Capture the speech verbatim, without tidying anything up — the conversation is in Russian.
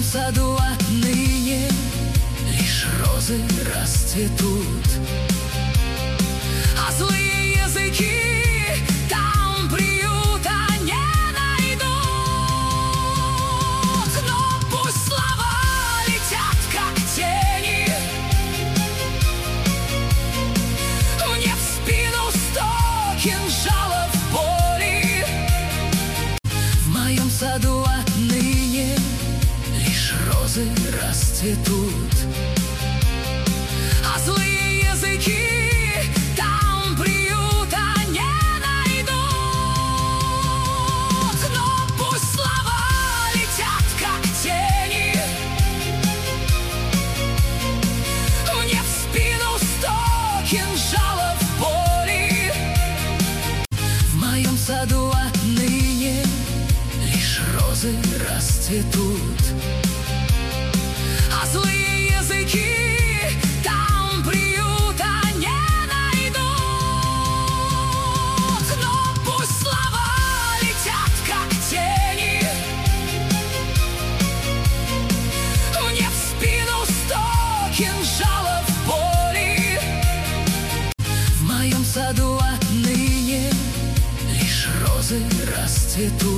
моем саду отныне лишь розы расцветут, а злые языки там приюта не найдут. Но пусть слова летят, как тени, мне в спину сто кинжалов боли. В моем саду отныне лишь розы расцветут, а злые языки там приюта не найдут. Но пусть слова летят, как тени, мне в спину сто кинжалов боли. В моем саду отныне лишь розы расцветут, а злые языки там приюта не найдут. Но пусть слова летят, как тени, мне в спину сто кинжалов боли. В моем саду отныне лишь розы расцветут,